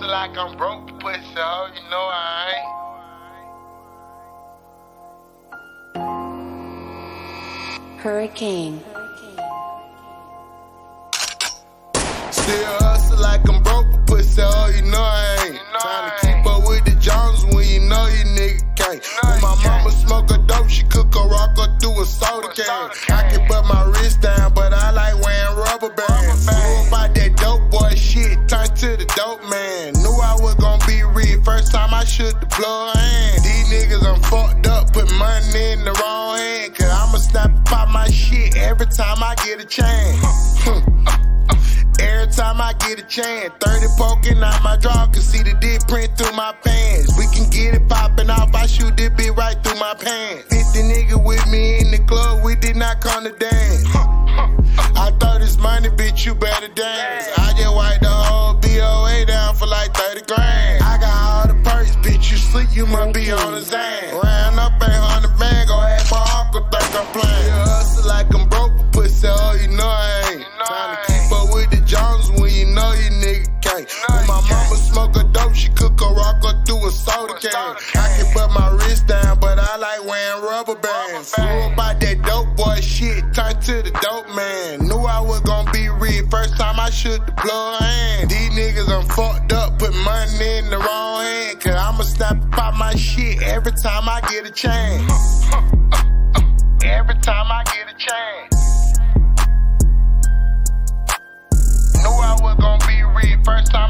like I'm broke, pussy, hoe, you know I ain't. Hurricane. Still hustle like I'm broke, pussy, hoe, you know I ain't. Trying to keep up with the Jones when you know you nigga can't. When my mama smoke a dope, she cook a rock or through a soda can. I can put my wrist down, but I like wearing rubber bands. Knew about that dope boy shit, turned to the dope man. Knew I was gonna be real, first time I shook the plug hand. These niggas I'm fucked up, put money in the wrong hand. Cause I'ma snap and pop my shit every time I get a chance. Every time I get a chance, 30 poking out my draw, can see the dick print through my pants. We can get it popping off, I shoot this bitch right through my pants. 50 niggas with me in the club, we did not come to dance. I thought this money, bitch, you better dance. I just wiped the whole BOA down for like 30 grand. I got all the perks, bitch, you sleep, you must be on the Zan. Ran up 800 band, go ask my uncle, think I'm playing. You hustle like I'm broke, pussy, oh, you know I ain't. Trying to keep up with the Jones when you know you nigga can't. When my mama smoke a dope, she cook a rock or through a soda can. I can put my wrist down, but I like wearing rubber bands. Knew about that dope boy shit, turned to the dope man. Knew I was gonna be real, first time I shook the plug hand. These niggas I'm fucked up, put money in the wrong hand. Cause I'ma snap and pop my shit every time I get a chance. Every time I get a chance. Knew I was gonna be real, first time